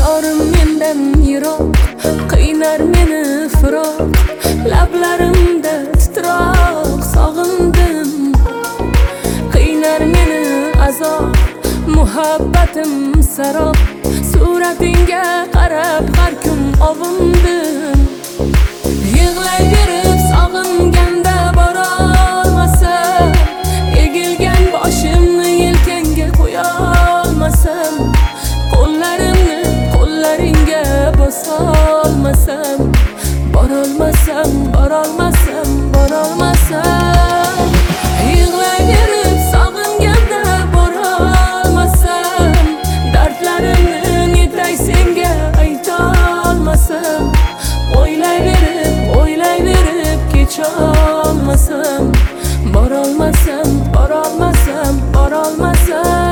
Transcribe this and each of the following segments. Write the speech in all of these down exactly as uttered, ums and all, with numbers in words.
Yorim mendan yiroq, qiynar meni firoq. Lablarimda titroq, sog'indim. Qiynar meni azob, muhabbatim sarob. Suratingga qarab har kun ovundim. Yig'layverib sog'inganda borolmasam, egilgan boshimni yelkangga qo'yolmasam, qo'llarimni qo'llaringga bosolmasam, borolmasam, borolmasam, borolmasam. Yig'layverib sog'inganda borolmasam, dardlarimni netay senga aytolmasam, o'ylayverib, o'ylayverib kecholmasam, borolmasam, borolmasam, borolmasam.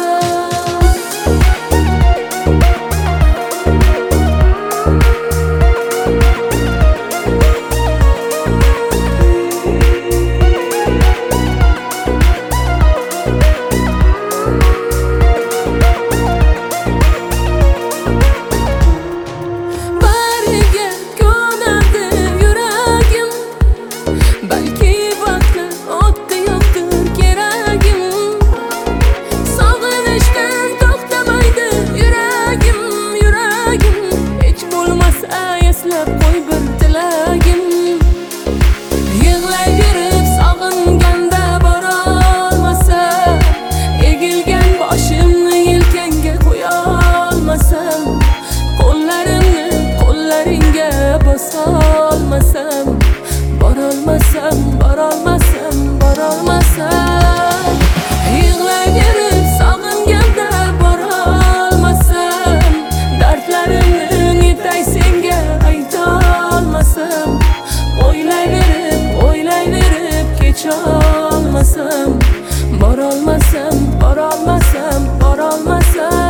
Bosolmasam, borolmasam, borolmasam, borolmasam. Yig'layverib sog'inganda borolmasam, dardlarimni netay senga aytolmasam, o'ylayverib, o'ylayverib kecholmasam, borolmasam, borolmasam, borolmasam.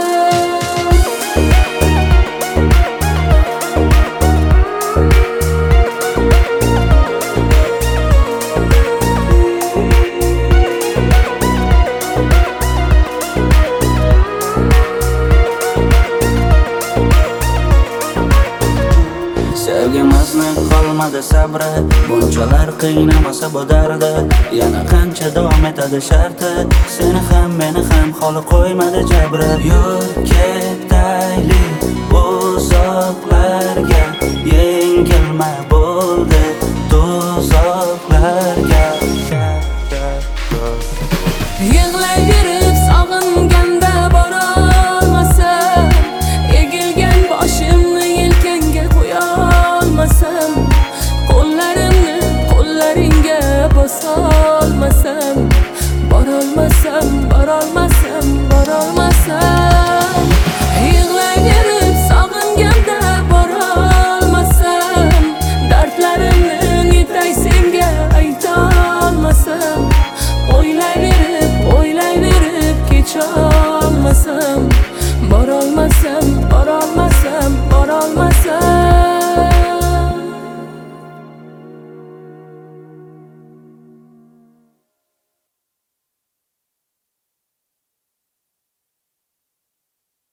Sevgimizni qolmadi sabri, bunchalar qiynamasa bu dardi. Yana qancha davom etadi sharti, seni ham meni ham xoli qo'ymadi jabri. Yo'l ketayli uzoqlarga, yengilma bo'ldi tuzoqlarga. Yig'layverib sog'inganda borolmasam, egilgan boshimni yelkangga qo'yolmasam, qo'llarimni qo'llaringga bosolmasam, borolmasam, borolmasam.